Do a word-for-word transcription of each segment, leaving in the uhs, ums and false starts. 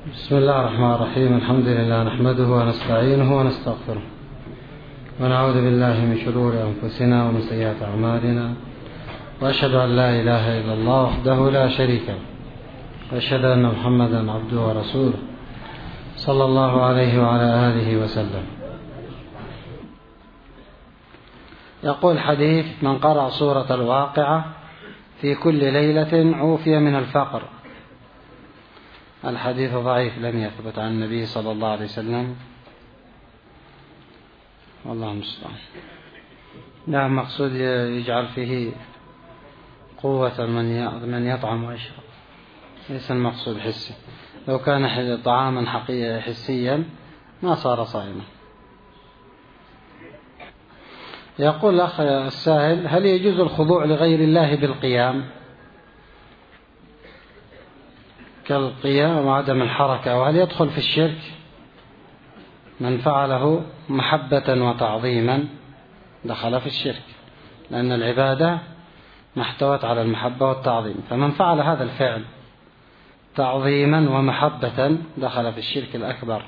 بسم الله الرحمن الرحيم. الحمد لله نحمده ونستعينه ونستغفره ونعوذ بالله من شرور أنفسنا ومن سيئات أعمالنا، وأشهد أن لا إله إلا الله وحده لا شريك له، وأشهد أن محمدا عبده ورسوله صلى الله عليه وعلى آله وسلم. يقول حديث: من قرأ سورة الواقعة في كل ليلة عوفي من الفقر. الحديث ضعيف، لم يثبت عن النبي صلى الله عليه وسلم، والله المستعان. نعم، مقصود يجعل فيه قوة من يطعم ويشرب، ليس المقصود حسي. لو كان طعاما حقيقي حسيا ما صار صائما. يقول الأخ السائل: هل يجوز الخضوع لغير الله بالقيام كالقيام وعدم الحركة، وهل يدخل في الشرك من فعله محبة وتعظيما؟ دخل في الشرك، لأن العبادة ما احتوت على المحبة والتعظيم، فمن فعل هذا الفعل تعظيما ومحبة دخل في الشرك الأكبر،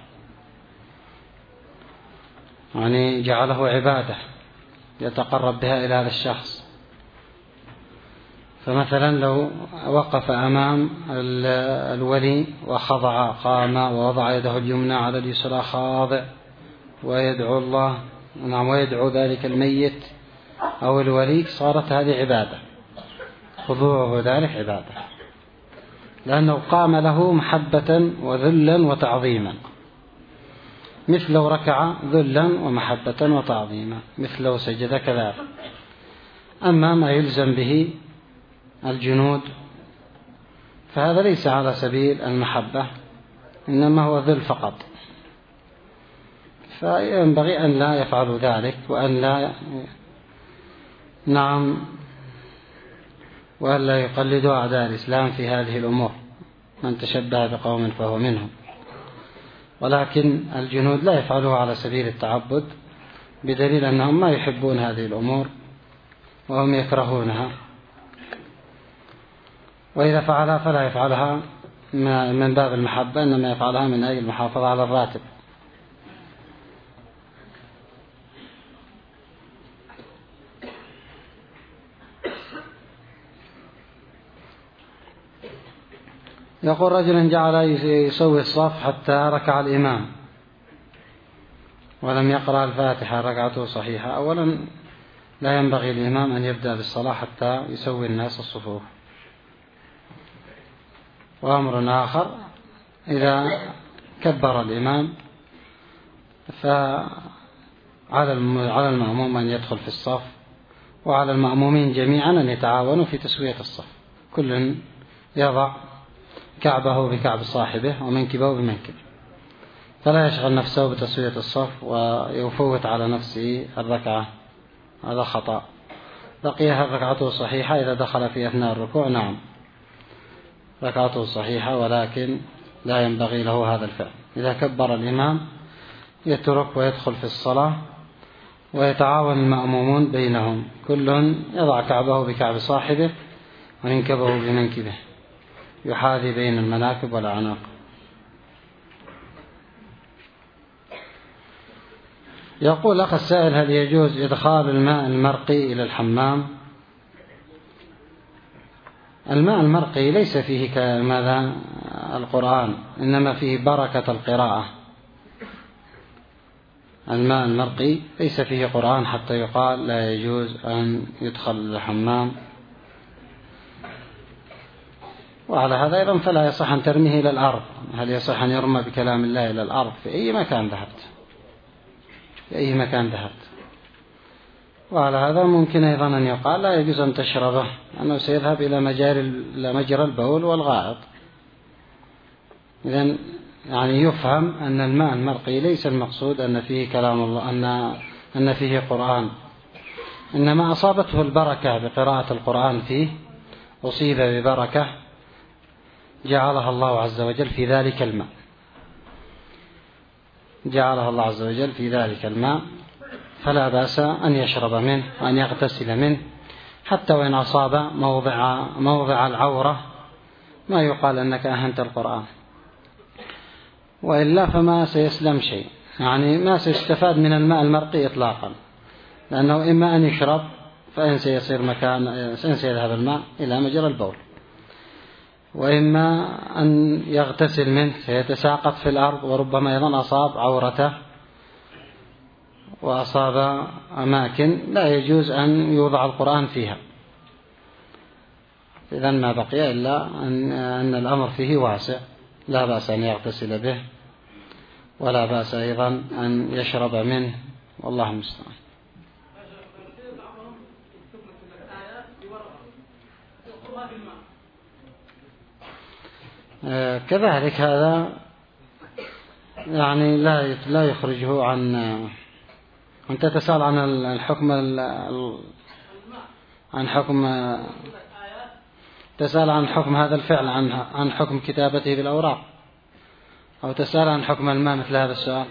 يعني جعله عبادة يتقرب بها إلى هذا الشخص. فمثلا لو وقف أمام الولي وخضع، قام ووضع يده اليمنى على اليسرى خاضع ويدعو الله، نعم، ويدعو ذلك الميت أو الولي، صارت هذه عبادة، خضوعه ذلك عبادة، لأنه قام له محبة وذلا وتعظيما، مثل لو ركع ذلا ومحبة وتعظيما، مثل لو سجد كذلك. أما ما يلزم به الجنود فهذا ليس على سبيل المحبة، إنما هو ذل فقط، فينبغي أن لا يفعلوا ذلك، وأن لا نعم وأن لا يقلدوا أعداء الإسلام في هذه الأمور. من تشبه بقوم فهو منهم. ولكن الجنود لا يفعلوها على سبيل التعبد، بدليل أنهم ما يحبون هذه الأمور وهم يكرهونها، وإذا فعلها فلا يفعلها من باب المحبة، إنما يفعلها من أجل المحافظة على الراتب. يقول: رجل جعل يسوي الصف حتى ركع الإمام ولم يقرأ الفاتحة، ركعته صحيحة. أولا لا ينبغي الإمام أن يبدأ بالصلاة حتى يسوي الناس الصفوف. وأمر آخر: إذا كبر الإمام فعلى المأموم أن يدخل في الصف، وعلى المأمومين جميعا أن يتعاونوا في تسوية الصف، كل يضع كعبه بكعب صاحبه ومنكبه بمنكبه، فلا يشغل نفسه بتسوية الصف ويفوت على نفسه الركعة، هذا خطأ. بقيها ركعته صحيحة إذا دخل في أثناء الركوع، نعم ركعته صحيحة، ولكن لا ينبغي له هذا الفعل. إذا كبر الإمام يترك ويدخل في الصلاة، ويتعاون المأمومون بينهم، كل يضع كعبه بكعب صاحبه ومنكبه بمنكبه، يحاذي بين المناكب والأعناق. يقول أخ السائل: هل يجوز إدخال الماء المرقي إلى الحمام؟ الماء المرقي ليس فيه كماذا القرآن، إنما فيه بركة القراءة. الماء المرقي ليس فيه قرآن حتى يقال لا يجوز أن يدخل الحمام. وعلى هذا أيضا فلا يصح أن ترميه إلى الأرض. هل يصح أن يرمى بكلام الله إلى الأرض في أي مكان ذهبت؟ في أي مكان ذهبت. وعلى هذا ممكن أيضا أن يقال لا يجوز أن تشربه، أنه سيذهب إلى مجرى البول والغائط. إذن يعني يفهم أن الماء المرقي ليس المقصود أن فيه كلام الله، أن أن فيه قرآن، إنما أصابته البركة بقراءة القرآن فيه، أصيب ببركة جعلها الله عز وجل في ذلك الماء، جعلها الله عز وجل في ذلك الماء، فلا بأس أن يشرب منه وأن يغتسل منه، حتى وإن أصاب موضع موضع العورة ما يقال أنك أهنت القرآن. وإلا فما سيسلم شيء، يعني ما سيستفاد من الماء المرقي إطلاقا، لأنه إما أن يشرب فإن سيصير مكان إن سيذهب الماء إلى مجرى البول، وإما أن يغتسل منه سيتساقط في الأرض، وربما أيضا أصاب عورته وأصاب أماكن لا يجوز أن يوضع القرآن فيها. إذن ما بقي إلا أن, أن الأمر فيه واسع، لا بأس أن يغتسل به ولا بأس أيضا أن يشرب منه، والله المستعان. كذلك هذا يعني لا لا يخرجه عن أنت تسأل عن الحكم عن حكم تسأل عن حكم هذا الفعل عن عن حكم كتابته بالأوراق، أو تسأل عن حكم الماء مثل هذا السؤال.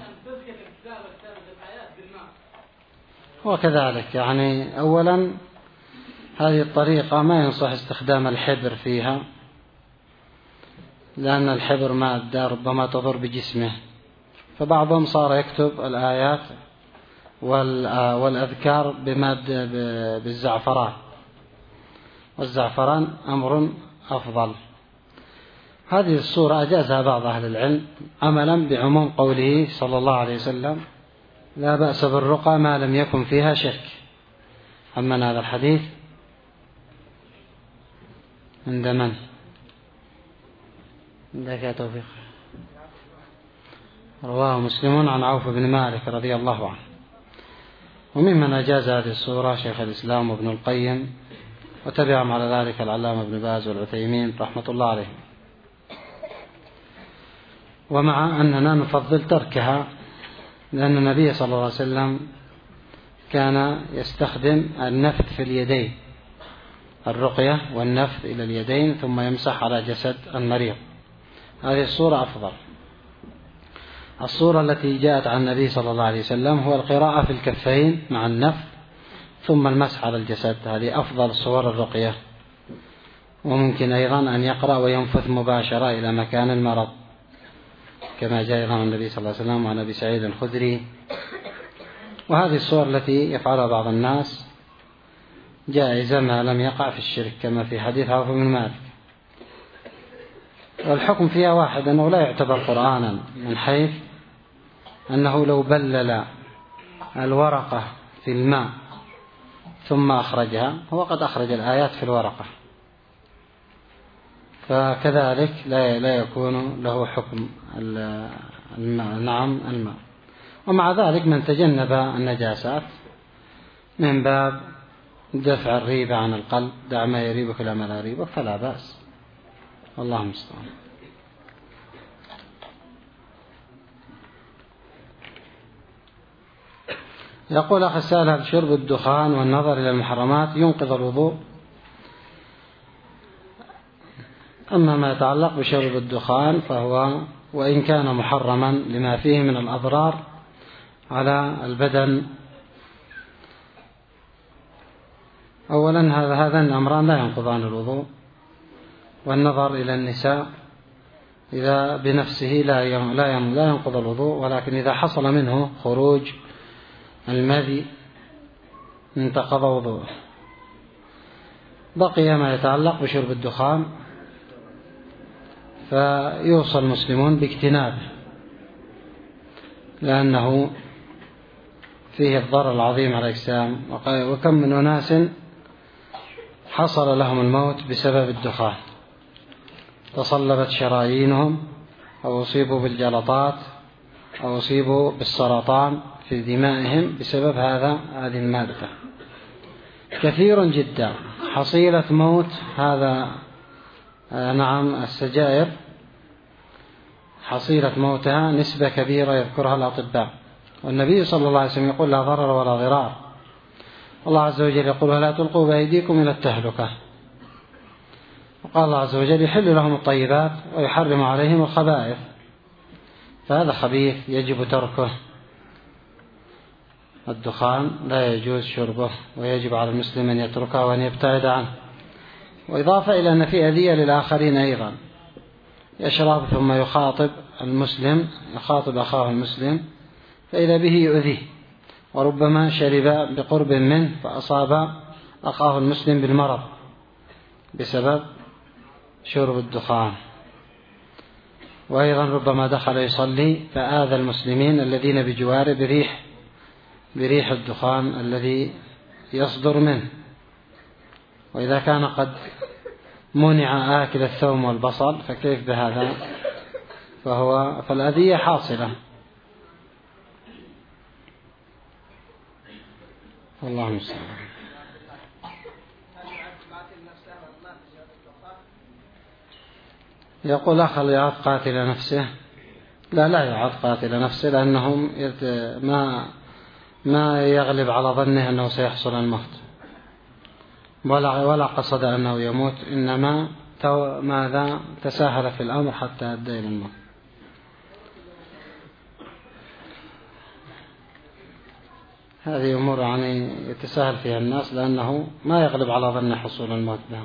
وكذلك يعني أولا هذه الطريقة ما ينصح استخدام الحبر فيها، لأن الحبر مادة ربما تضر بجسمه، فبعضهم صار يكتب الآيات والأذكار بمادة بالزعفران، والزعفران أمر أفضل. هذه الصورة أجازها بعض أهل العلم عملا بعموم قوله صلى الله عليه وسلم: لا بأس بالرقى ما لم يكن فيها شرك. أما هذا الحديث عند من؟ عندك توفيق. رواه مسلم عن عوف بن مالك رضي الله عنه. وممن أجاز هذه الصورة شيخ الإسلام وابن القيم، وتبعهم على ذلك العلامة ابن باز والعثيمين رحمة الله عليهم. ومع أننا نفضل تركها، لأن النبي صلى الله عليه وسلم كان يستخدم النفث في اليدين، الرقية والنفث إلى اليدين ثم يمسح على جسد المريض. هذه الصورة أفضل. الصورة التي جاءت عن النبي صلى الله عليه وسلم هو القراءة في الكفين مع النفث ثم المسح على الجسد، هذه أفضل صور الرقية. وممكن أيضا أن يقرأ وينفث مباشرة إلى مكان المرض، كما جاء عن النبي صلى الله عليه وسلم وعن أبي سعيد الخدري. وهذه الصور التي يفعلها بعض الناس جائزة ما لم يقع في الشرك، كما في حديث عوف بن مالك. والحكم فيها واحد، أنه لا يعتبر قرآنا، من حيث أنه لو بلل الورقة في الماء ثم أخرجها هو قد أخرج الآيات في الورقة، فكذلك لا لا يكون له حكم الماء. نعم الماء. ومع ذلك من تجنب النجاسات من باب دفع الريبة عن القلب، دع ما يريبك إلى ما لا يريبك، فلا بأس، والله المستعان. يقول أخي السائل: هل شرب الدخان والنظر إلى المحرمات ينقض الوضوء؟ أما ما يتعلق بشرب الدخان فهو وإن كان محرما لما فيه من الأضرار على البدن، أولا هذا هذان الأمران لا ينقضان الوضوء. والنظر إلى النساء إذا بنفسه لا لا ينقض الوضوء، ولكن إذا حصل منه خروج المذي انتقض وضوءه. بقي ما يتعلق بشرب الدخان، فيوصى المسلمون باجتنابه، لأنه فيه الضرر العظيم على الأجسام. وكم من أناس حصل لهم الموت بسبب الدخان، تصلبت شرايينهم أو أصيبوا بالجلطات أو أصيبوا بالسرطان في دمائهم بسبب هذا هذه المادة. كثير جدا حصيلة موت هذا نعم السجائر، حصيلة موتها نسبة كبيرة يذكرها الأطباء. والنبي صلى الله عليه وسلم يقول: لا ضرر ولا ضرار. الله عز وجل يقول: ولا تلقوا بأيديكم إلى التهلكة. وقال الله عز وجل: يحل لهم الطيبات ويحرم عليهم الخبائث. فهذا خبيث يجب تركه. الدخان لا يجوز شربه، ويجب على المسلم أن يتركه وأن يبتعد عنه. وإضافة إلى أن في أذية للآخرين أيضا، يشرب ثم يخاطب المسلم يخاطب أخاه المسلم فإذا به يؤذيه، وربما شرب بقرب منه فأصاب أخاه المسلم بالمرض بسبب شرب الدخان. وأيضا ربما دخل يصلي فآذى المسلمين الذين بجواره بريح بريح الدخان الذي يصدر منه. وإذا كان قد منع آكل الثوم والبصل فكيف بهذا؟ فهو فالأذية حاصلة. الله المستعان. يقول أخل يعاد قاتل نفسه. لا لا يعاد قاتل نفسه، لأنهم ما ما يغلب على ظنه أنه سيحصل الموت، ولا ولا قصد أنه يموت، إنما ماذا تساهل في الأمر حتى أدى إلى الموت. هذه أمور يعني يتساهل فيها الناس، لأنه ما يغلب على ظن حصول الموت بها.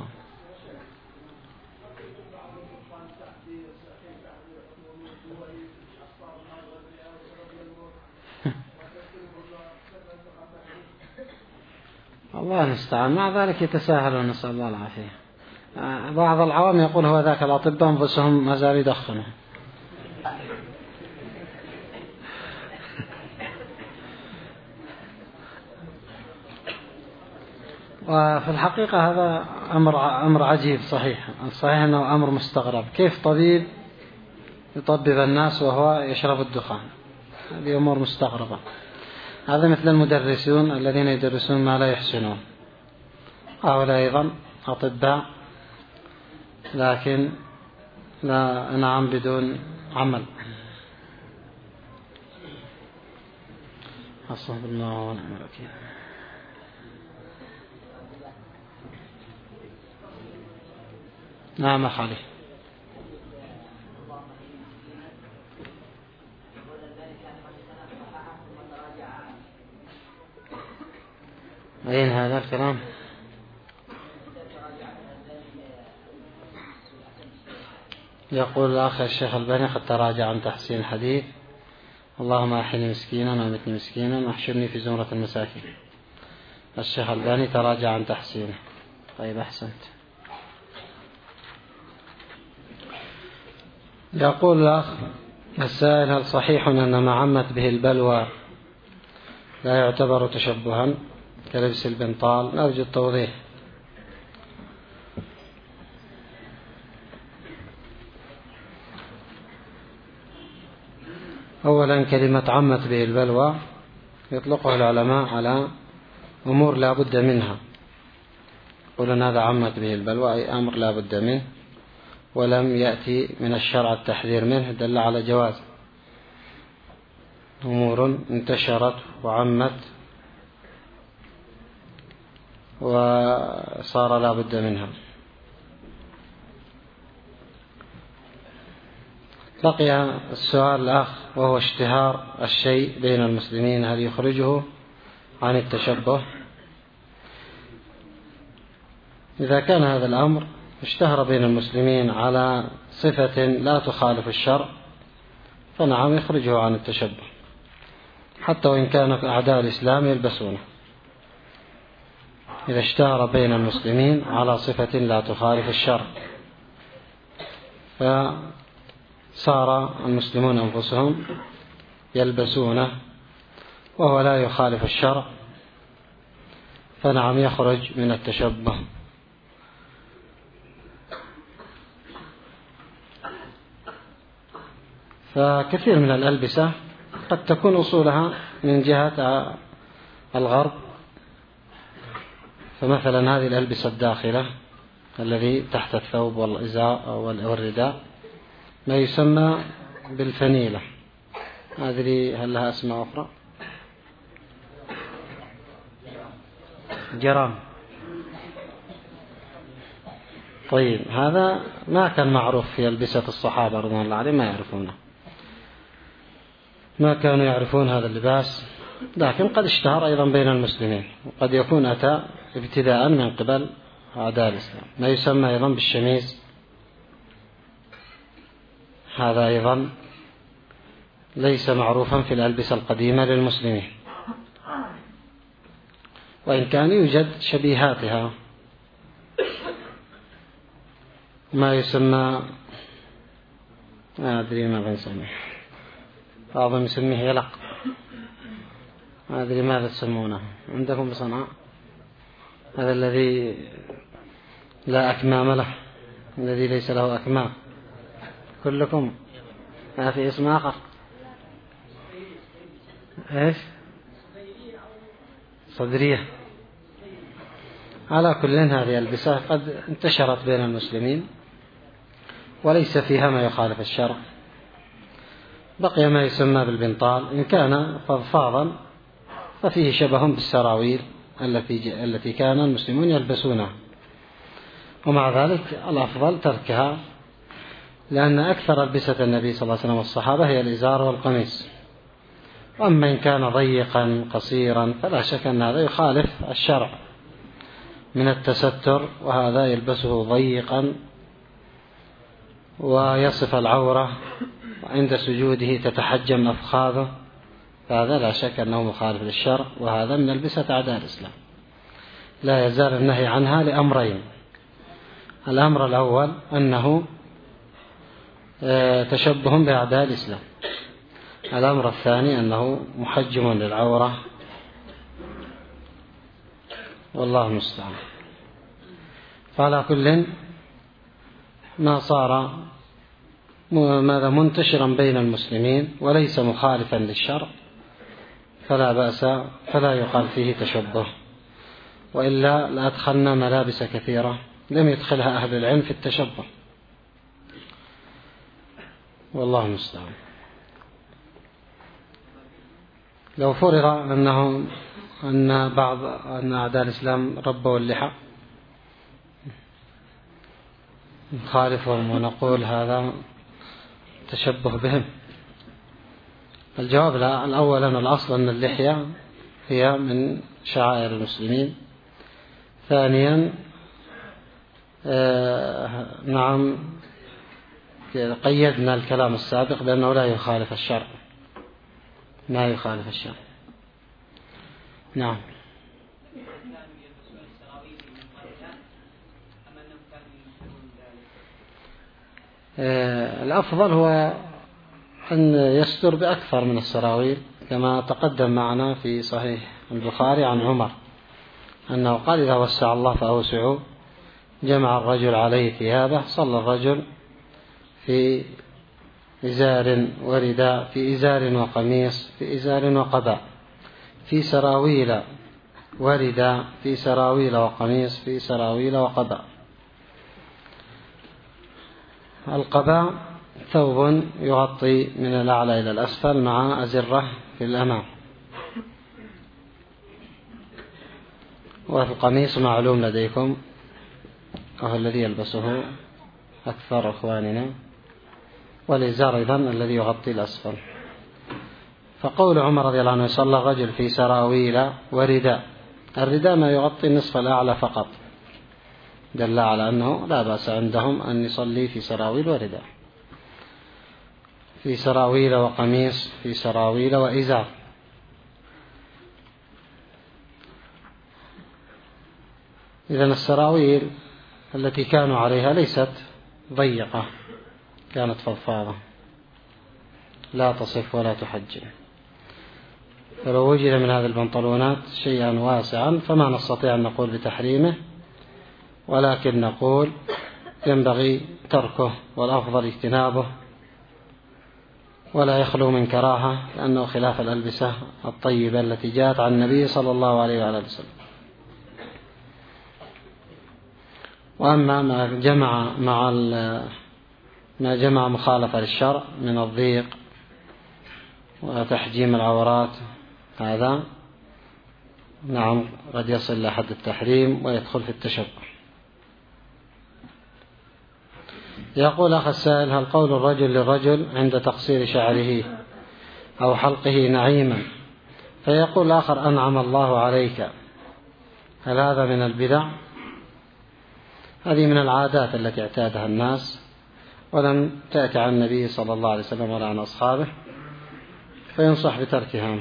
الله المستعان. مع ذلك يتساهلون، نسأل الله العافية. بعض العوام يقول هو ذاك الأطباء أنفسهم ما زالوا يدخنوا. وفي الحقيقة هذا أمر أمر عجيب. صحيح صحيح أنه أمر مستغرب. كيف طبيب يطبب الناس وهو يشرب الدخان؟ هذه أمور مستغربة. هذا مثل المدرسون الذين يدرسون ما لا يحسنون، هؤلاء أيضا أطباء لكن لا نعم بدون عمل. حسبنا الله ونعم الوكيل. نعم خالي. أين هذا الكلام؟ يقول الأخ الشيخ الباني قد تراجع عن تحسين الحديث اللهم أحيني مسكينا وأمتني مسكينا واحشرني في زمرة المساكين. الشيخ الباني تراجع عن تحسينه. طيب أحسنت. يقول الأخ السائل هل صحيح أن ما عمت به البلوى لا يعتبر تشبها كلبس البنطال؟ أرجو التوضيح. أولا كلمة عمت به البلوى يطلقها العلماء على أمور لا بد منها. يقولون هذا عمت به البلوى أي أمر لا بد منه ولم يأتي من الشرع التحذير منه، دل على جواز. أمور انتشرت وعمت وصار لا بد منها. بقي السؤال الآخر وهو اشتهار الشيء بين المسلمين، هل يخرجه عن التشبه؟ إذا كان هذا الأمر اشتهر بين المسلمين على صفة لا تخالف الشرع فنعم يخرجه عن التشبه، حتى وإن كان أعداء الإسلام يلبسونه. إذا اشتهر بين المسلمين على صفة لا تخالف الشرع فصار المسلمون أنفسهم يلبسونه وهو لا يخالف الشرع فنعم يخرج من التشبه. فكثير من الألبسة قد تكون أصولها من جهة الغرب، فمثلا هذه الألبسة الداخلة الذي تحت الثوب والإزار والرداء ما يسمى بالفنيلة، هذه هل لها اسماء أخرى؟ جرام. طيب هذا ما كان معروف في ألبسة الصحابة رضوان الله عليهم، ما يعرفونه، ما كانوا يعرفون هذا اللباس، لكن قد اشتهر أيضا بين المسلمين، وقد يكون أتى ابتداء من قبل أعداء الإسلام. ما يسمى أيضا بالشميز، هذا أيضا ليس معروفا في الألبسة القديمة للمسلمين، وإن كان يوجد شبيهاتها ما يسمى، ما أدري ما بنسميه، بعضهم يسميه يلق، ما أدري ماذا تسمونه عندكم بصنعاء، هذا الذي لا أكمام له، الذي ليس له أكمام، كلكم ما في اسم آخر. إيش؟ صدرية. على كل هذه الألبسة قد انتشرت بين المسلمين وليس فيها ما يخالف الشرع. بقي ما يسمى بالبنطال، إن كان فضفاضا ففيه شبه بالسراويل التي التي كان المسلمون يلبسونها، ومع ذلك الأفضل تركها، لأن أكثر ألبسة النبي صلى الله عليه وسلم والصحابة هي الإزار والقميص. وأما إن كان ضيقا قصيرا فلا شك أن هذا يخالف الشرع من التستر، وهذا يلبسه ضيقا ويصف العورة وعند سجوده تتحجم أفخاذه، فهذا لا شك أنه مخالف للشرع، وهذا من ألبسة أعداء الإسلام. لا يزال النهي عنها لأمرين: الأمر الأول أنه تشبه بأعداء الإسلام، الأمر الثاني أنه محجم للعورة، والله المستعان. فعلى كل ما صار ماذا منتشرا بين المسلمين وليس مخالفا للشرع فلا بأس، فلا يقال فيه تشبه، وإلا لأدخلنا ملابس كثيرة لم يدخلها أهل العلم في التشبه، والله المستعان. لو فرض أنه أن بعض أن أعداء الإسلام ربوا اللحى نخالفهم ونقول هذا تشبه بهم، الجواب لا. الأول أن الأصل أن اللحية هي من شعائر المسلمين. ثانيا آه نعم قيدنا الكلام السابق بأنه لا يخالف الشرع، لا يخالف الشرع. نعم. آه الأفضل هو أن يستر بأكثر من السراويل، كما تقدم معنا في صحيح البخاري عن عمر أنه قال: إذا وسع الله فأوسعوا. جمع الرجل عليه ثيابه، صلى الرجل في إزار ورداء، في إزار وقميص، في إزار وقباء، في سراويل ورداء، في سراويل وقميص، في سراويل وقباء. القباء ثوب يغطي من الأعلى إلى الأسفل مع أزرة في الأمام، والقميص معلوم لديكم وهو الذي يلبسه أكثر أخواننا، والإزار أيضا الذي يغطي الأسفل. فقول عمر رضي الله عنه: صلى الرجل في سراويل ورداء، الرداء ما يغطي النصف الأعلى فقط، دل على أنه لا بأس عندهم أن يصلي في سراويل ورداء، في سراويل وقميص، في سراويل وإزار. إذن السراويل التي كانوا عليها ليست ضيقة، كانت فضفاضة لا تصف ولا تحجم. فلو وجد من هذه البنطلونات شيئا واسعا فما نستطيع أن نقول بتحريمه، ولكن نقول ينبغي تركه والأفضل اجتنابه، ولا يخلو من كراهة، لأنه خلاف الألبسة الطيبة التي جاءت عن النبي صلى الله عليه وعلى آله وسلم. وأما ما جمع مع ما جمع مخالفة للشرع من الضيق وتحجيم العورات، هذا نعم قد يصل لحد التحريم ويدخل في التشبه. يقول أخ السائل: هل قول الرجل للرجل عند تقصير شعره أو حلقه نعيما فيقول الآخر أنعم الله عليك، هل هذا من البدع؟ هذه من العادات التي اعتادها الناس، ولم تأتي عن النبي صلى الله عليه وسلم ولا عن أصحابه، فينصح بتركها.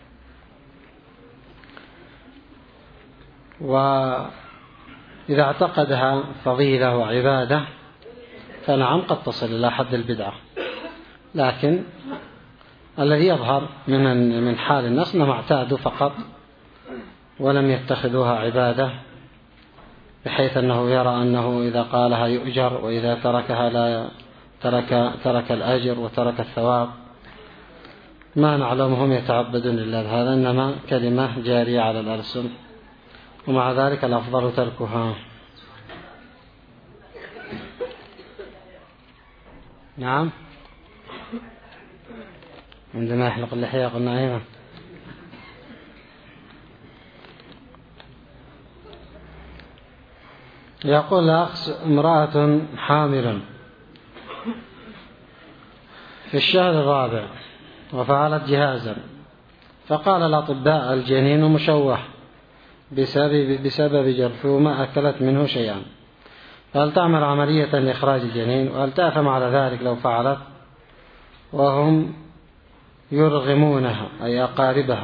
وإذا اعتقدها فضيلة وعبادة فنعم قد تصل إلى حد البدعة، لكن الذي يظهر من من حال الناس أنهم اعتادوا فقط ولم يتخذوها عبادة، بحيث أنه يرى أنه إذا قالها يؤجر، وإذا تركها لا ترك ترك الأجر وترك الثواب. ما نعلمهم يتعبدون إلا بهذا، إنما كلمة جارية على الألسن، ومع ذلك الأفضل تركها. نعم، عندما يحلق اللحية قلنا أيضا. يقول الأخ: امرأة حامل في الشهر الرابع وفعلت جهازا، فقال الأطباء الجنين مشوه بسبب, بسبب جرثومة أكلت منه شيئا، فهل تعمل عملية لإخراج الجنين؟ وهل تأثم على ذلك لو فعلت وهم يرغمونها أي أقاربها؟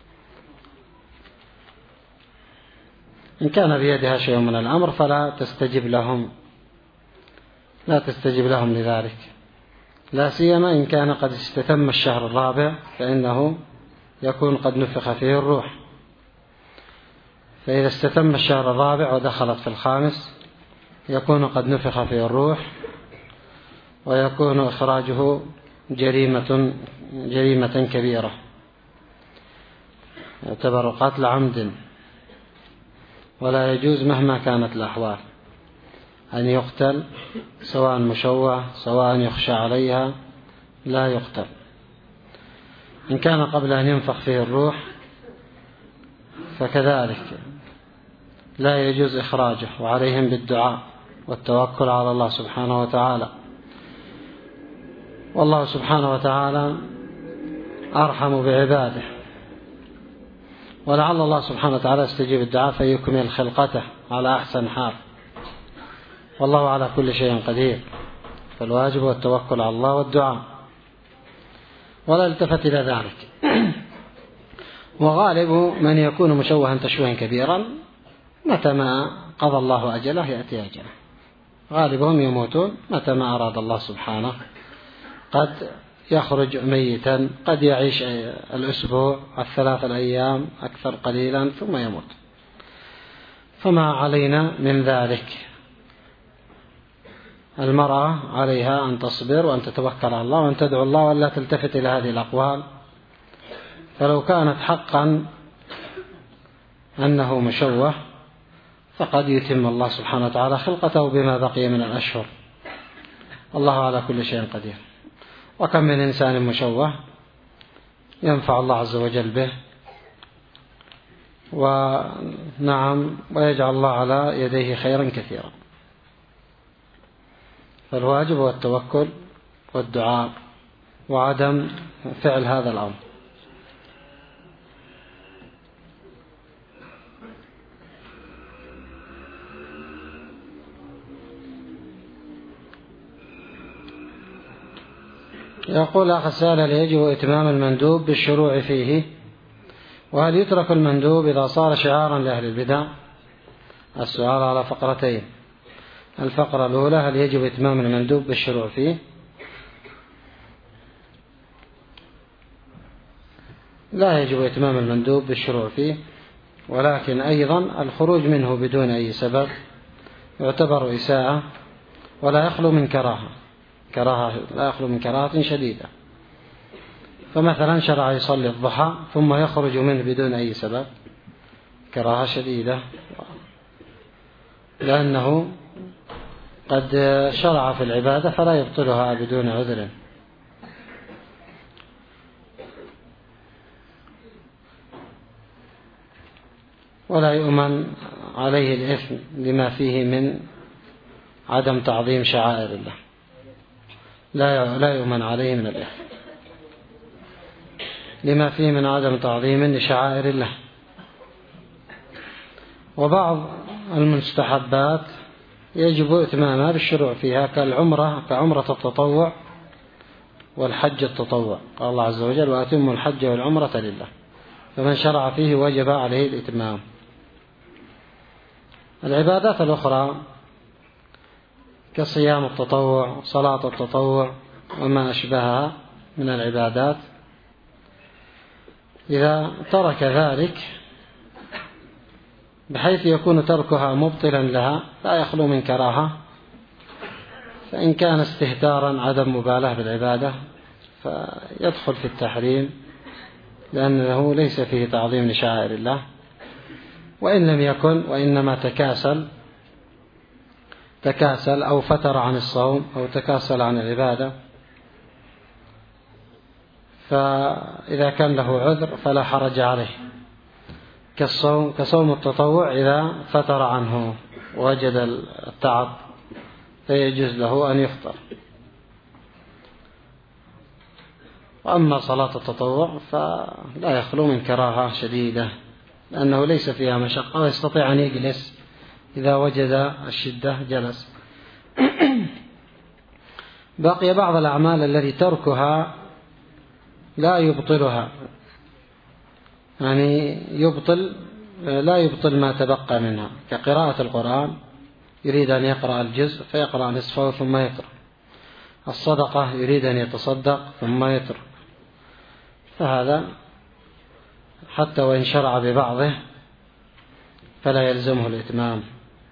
إن كان بيدها شيء من الأمر فلا تستجب لهم لا تستجب لهم لذلك، لا سيما إن كان قد استتم الشهر الرابع، فإنه يكون قد نفخ فيه الروح. فإذا استتم الشهر الرابع ودخلت في الخامس يكون قد نفخ فيه الروح، ويكون إخراجه جريمة جريمة كبيرة، يعتبر قتل عمد، ولا يجوز مهما كانت الأحوال أن يقتل، سواء مشوه سواء يخشى عليها، لا يقتل. إن كان قبل أن ينفخ فيه الروح فكذلك لا يجوز إخراجه، وعليهم بالدعاء والتوكل على الله سبحانه وتعالى. والله سبحانه وتعالى أرحم بعباده، ولعل الله سبحانه وتعالى يستجيب الدعاء فيكمل خلقته على أحسن حال، والله على كل شيء قدير. فالواجب والتوكل على الله والدعاء، ولا التفت إلى ذلك. وغالب من يكون مشوها تشويها كبيرا متى ما قضى الله أجله يأتي أجله، غالبهم يموتون متى ما أراد الله سبحانه، قد يخرج ميتا، قد يعيش الأسبوع الثلاث الأيام أكثر قليلا ثم يموت، فما علينا من ذلك. المرأة عليها أن تصبر وأن تتوكل على الله وأن تدعو الله ولا تلتفت إلى هذه الأقوال. فلو كانت حقا أنه مشوه فقد يتم الله سبحانه وتعالى خلقته بما بقي من الأشهر، الله على كل شيء قدير. وكم من إنسان مشوه ينفع الله عز وجل به، ونعم ويجعل الله على يديه خيرا كثيرا. فالواجب هو التوكل والدعاء وعدم فعل هذا الأمر. يقول أخ السائل: هل يجب إتمام المندوب بالشروع فيه؟ وهل يترك المندوب إذا صار شعارا لأهل البدع؟ السؤال على فقرتين. الفقرة الأولى: هل يجب إتمام المندوب بالشروع فيه؟ لا يجب إتمام المندوب بالشروع فيه، ولكن أيضا الخروج منه بدون أي سبب يعتبر إساءة، ولا يخلو من كراهة كراهة لا يخلو من كراهة شديدة. فمثلا شرع يصلي الضحى ثم يخرج منه بدون أي سبب، كراهة شديدة، لأنه قد شرع في العبادة فلا يبطلها بدون عذر. ولا يؤمن عليه الإثم لما فيه من عدم تعظيم شعائر الله، لا لا يؤمن عليه من الإثم لما فيه من عدم تعظيم لشعائر الله. وبعض المستحبات يجب إتمامها بالشروع فيها كالعمرة كعمرة التطوع والحج التطوع. قال الله عز وجل وأتموا الحج والعمرة لله، فمن شرع فيه وجب عليه الإتمام. العبادات الأخرى كصيام التطوع، صلاة التطوع وما أشبهها من العبادات، إذا ترك ذلك بحيث يكون تركها مبطلا لها لا يخلو من كراهة، فإن كان استهتارا عدم مبالاة بالعبادة فيدخل في التحريم لأنه ليس فيه تعظيم لشعائر الله. وإن لم يكن وإنما تكاسل تكاسل أو فتر عن الصوم أو تكاسل عن العبادة، فإذا كان له عذر فلا حرج عليه، كالصوم كصوم التطوع إذا فتر عنه ووجد التعب فيجوز له أن يفطر. وأما صلاة التطوع فلا يخلو من كراهة شديدة لأنه ليس فيها مشقة ويستطيع أن يجلس إذا وجد الشدة جلس. بقي بعض الأعمال التي تركها لا يبطلها، يعني يبطل لا يبطل ما تبقى منها، كقراءة القرآن يريد أن يقرأ الجزء فيقرأ نصفه ثم يترك، الصدقة يريد أن يتصدق ثم يترك، فهذا حتى وإن شرع ببعضه فلا يلزمه الإتمام.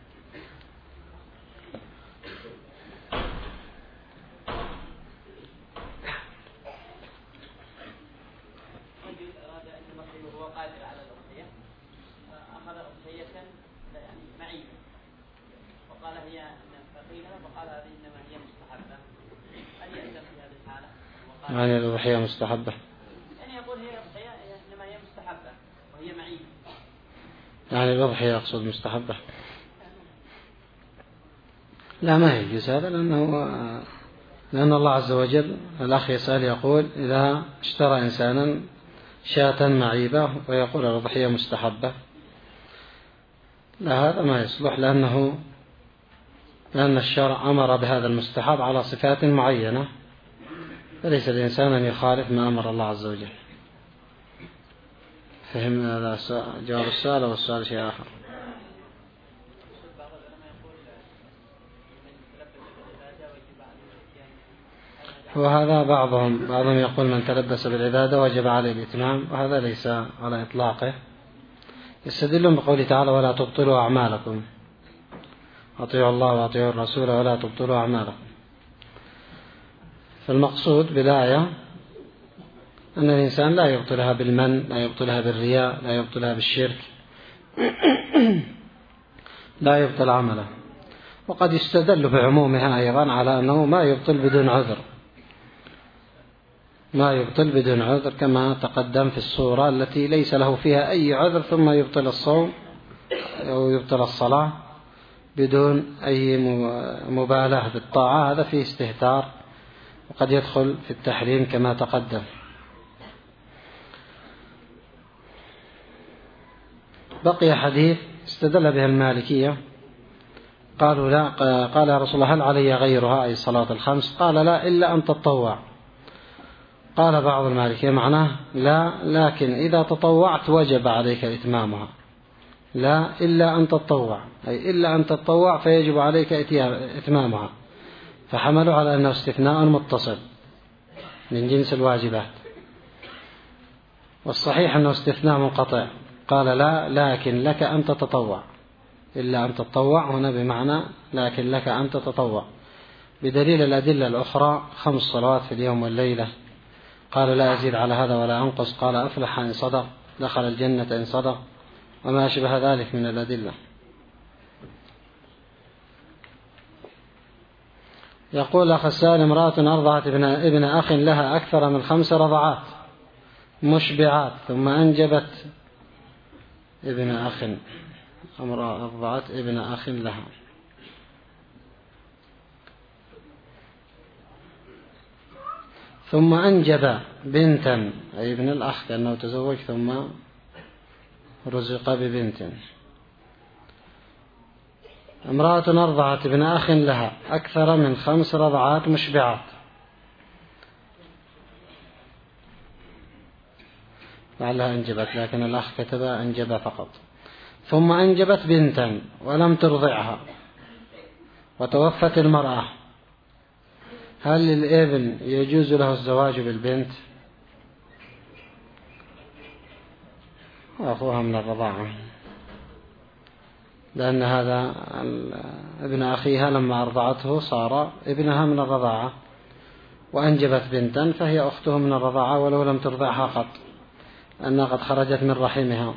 يعني الأضحية مستحبة، يعني يقول هي أضحية إنما هي مستحبة وهي معيبة، يعني الأضحية أقصد مستحبة. لا ما يجوز هذا، لأنه لأن الله عز وجل الأخ يسأل يقول إذا اشترى إنسانا شاة معيبة ويقول الأضحية مستحبة، لا هذا ما يصلح، لأنه لأن الشرع أمر بهذا المستحب على صفات معينة، فليس الإنسان أن يخالف ما أمر الله عز وجل. فهمنا هذا جواب السؤال والسؤال شيء آخر. وهذا بعضهم بعضهم يقول من تلبس بالعبادة وجب عليه الإتمام، وهذا ليس على إطلاقه. يستدلون بقوله تعالى ولا تبطلوا أعمالكم، أطيعوا الله وأطيعوا الرسول ولا تبطلوا أعمالكم. فالمقصود بالآية أن الإنسان لا يبطلها بالمن، لا يبطلها بالرياء، لا يبطلها بالشرك، لا يبطل عمله. وقد يستدل بعمومها أيضا على أنه ما يبطل بدون عذر، ما يبطل بدون عذر كما تقدم في الصورة التي ليس له فيها أي عذر ثم يبطل الصوم أو يبطل الصلاة بدون أي مبالاة بالطاعة، هذا فيه استهتار وقد يدخل في التحريم كما تقدم. بقي حديث استدل به المالكية، قالوا لا، قال يا رسول الله هل علي غيرها أي صلاة الخمس؟ قال لا إلا أن تتطوع. قال بعض المالكية معناه لا، لكن إذا تطوعت وجب عليك إتمامها، لا إلا أن تتطوع أي إلا أن تتطوع فيجب عليك إتمامها، فحملوا على أنه استثناء متصل من جنس الواجبات، والصحيح أنه استثناء منقطع. قال لا لكن لك أن تتطوع، إلا أن تتطوع هنا بمعنى لكن لك أن تتطوع، بدليل الأدلة الأخرى خمس صلوات في اليوم والليلة، قال لا أزيد على هذا ولا أنقص، قال أفلح إن صدق، دخل الجنة إن صدق، وما أشبه ذلك من الأدلة. يقول أخ السائل امرأة أرضعت ابن, ابن أخ لها أكثر من خمس رضعات مشبعات ثم أنجبت ابن أخ، امرأة أرضعت ابن أخ لها ثم أنجب بنتا أي ابن الأخ كأنه تزوج ثم رزق ببنت، امرأة أرضعت ابن أخ لها أكثر من خمس رضعات مشبعات، لعلها أنجبت لكن الأخ كتب أنجب فقط، ثم أنجبت بنتا ولم ترضعها وتوفت المرأة، هل للابن يجوز له الزواج بالبنت وأخوها من الرضاعة؟ لأن هذا ابن أخيها لما أرضعته صار ابنها من الرضاعة، وأنجبت بنتا فهي أخته من الرضاعة ولو لم ترضعها قط، لأنها قد خرجت من رحمها،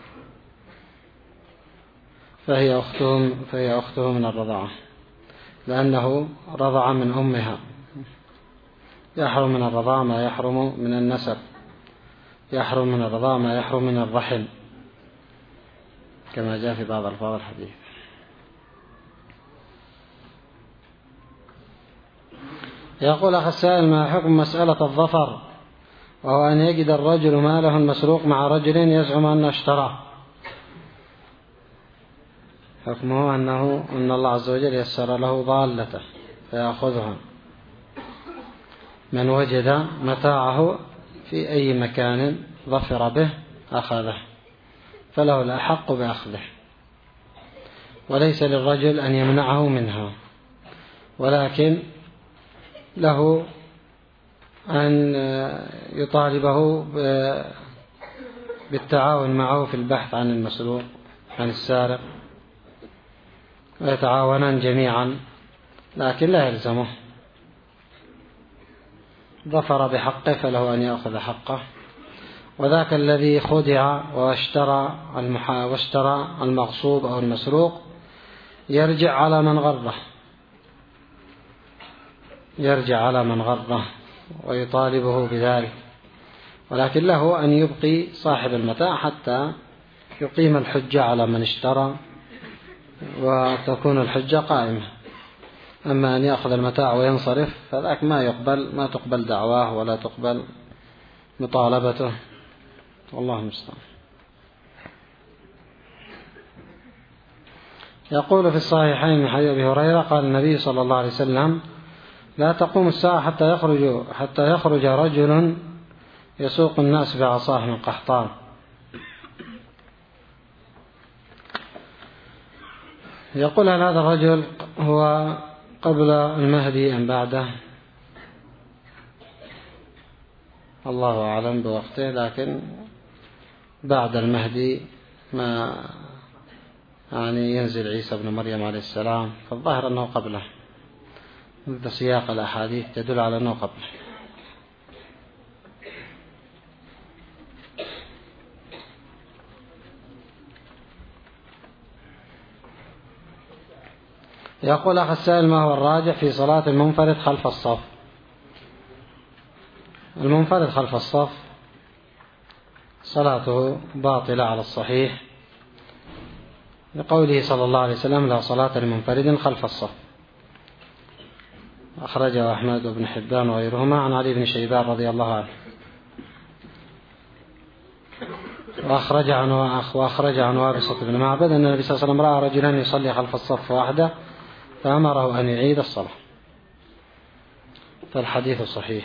فهي أخته, فهي أخته من الرضاعة، لأنه رضع من أمها. يحرم من الرضاعة ما يحرم من النسب، يحرم من الرضاعة ما يحرم من الرحم، كما جاء في بعض ألفاظ الحديث. يقول أخ السائل: ما حكم مسألة الظفر، وهو أن يجد الرجل ماله المسروق مع رجل يزعم أنه اشتراه؟ حكمه أنه أن الله عز وجل يسر له ضالته فيأخذها. من وجد متاعه في أي مكان ظفر به أخذه، فله الأحق بأخذه، وليس للرجل أن يمنعه منها، ولكن له أن يطالبه بالتعاون معه في البحث عن المسروق عن السارق، ويتعاونان جميعا، لكن لا يلزمه. ظفر بحقه فله أن يأخذ حقه، وذاك الذي خدع واشترى المحا واشترى المغصوب أو المسروق يرجع على من غره، يرجع على من غره ويطالبه بذلك، ولكن له أن يبقي صاحب المتاع حتى يقيم الحجة على من اشترى وتكون الحجة قائمة. أما أن يأخذ المتاع وينصرف فذاك ما يقبل، ما تقبل دعواه ولا تقبل مطالبته، والله المستعان. يقول في الصحيحين من حديث أبي هريرة قال النبي صلى الله عليه وسلم: لا تقوم الساعة حتى يخرج حتى يخرج رجل يسوق الناس بعصاه من قحطان. يقول: هل هذا الرجل هو قبل المهدي أم بعده؟ الله أعلم بوقته، لكن بعد المهدي ما يعني ينزل عيسى بن مريم عليه السلام، فالظاهر أنه قبله، مثل سياق الأحاديث تدل على أنه قبله. يقول أخ السائل: ما هو الراجح في صلاة المنفرد خلف الصف؟ المنفرد خلف الصف صلاته باطلة على الصحيح، لقوله صلى الله عليه وسلم: لا صلاة لمنفرد خلف الصف. أخرجه أحمد بن حبان وغيرهما عن علي بن شيبان رضي الله عنه، وأخرج عن وأخرج عن وابصة بن معبد أن النبي صلى الله عليه وسلم رأى رجلا يصلي خلف الصف وحده فأمره أن يعيد الصلاة، فالحديث صحيح.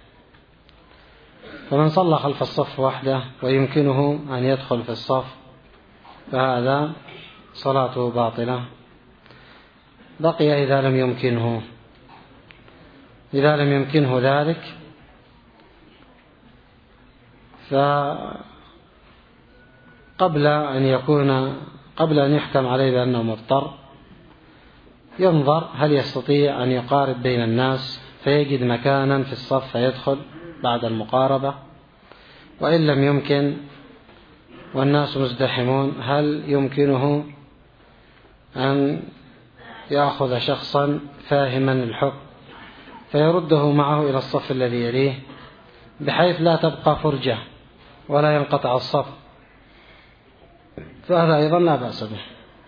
فمن صلى خلف الصف وحده ويمكنه أن يدخل في الصف فهذا صلاته باطلة. بقي إذا لم يمكنه إذا لم يمكنه ذلك فقبل أن يكون قبل أن يحكم عليه بأنه مضطر ينظر هل يستطيع أن يقارب بين الناس فيجد مكانا في الصف فيدخل بعد المقاربة، وإن لم يمكن والناس مزدحمون هل يمكنه أن يأخذ شخصا فاهما الحكم فيرده معه إلى الصف الذي يليه بحيث لا تبقى فرجة ولا ينقطع الصف، فهذا أيضا لا بأس به.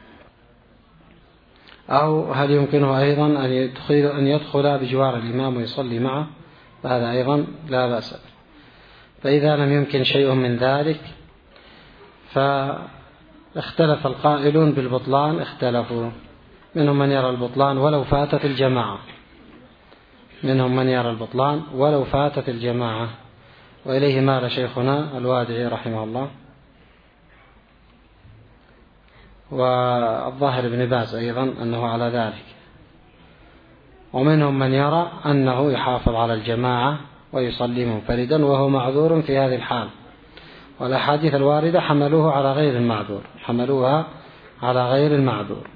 أو هل يمكنه أيضا أن يدخل, أن يدخل بجوار الإمام ويصلي معه، فهذا أيضا لا بأس به. فإذا لم يمكن شيء من ذلك فاختلف القائلون بالبطلان، اختلفوا منهم من يرى البطلان ولو فاتت الجماعة منهم من يرى البطلان ولو فاتت الجماعة وإليه مال شيخنا الوادعي رحمه الله، والظاهر ابن باز أيضا أنه على ذلك. ومنهم من يرى أنه يحافظ على الجماعة ويصلي منفردا وهو معذور في هذه الحال، والأحاديث الواردة حملوه على غير المعذور حملوها على غير المعذور.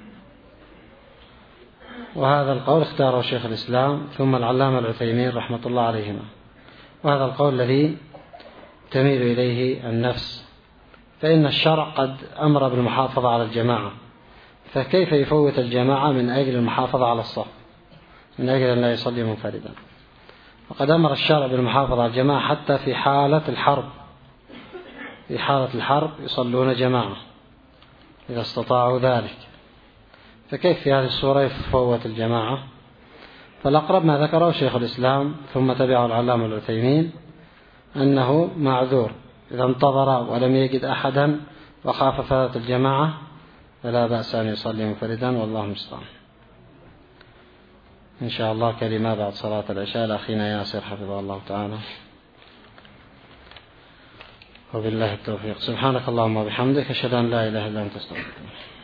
وهذا القول اختاره شيخ الإسلام ثم العلامة العثيمين رحمة الله عليهما، وهذا القول الذي تميل إليه النفس، فإن الشرع قد أمر بالمحافظة على الجماعة، فكيف يفوت الجماعة من أجل المحافظة على الصف، من أجل أن لا يصلي منفردا؟ وقد أمر الشرع بالمحافظة على الجماعة حتى في حالة الحرب، في حالة الحرب يصلون جماعة إذا استطاعوا ذلك، فكيف في هذه الصورة يفوت الجماعة؟ فالأقرب ما ذكره شيخ الإسلام ثم تبعه العلامة العثيمين أنه معذور إذا انتظر ولم يجد أحدا وخاف فوات الجماعة فلا بأس أن يصلي منفردا، والله المستعان. إن شاء الله كلمة بعد صلاة العشاء لأخينا ياسر حفظه الله تعالى، وبالله التوفيق. سبحانك اللهم وبحمدك أشهد أن لا إله إلا أنت أستغفرك.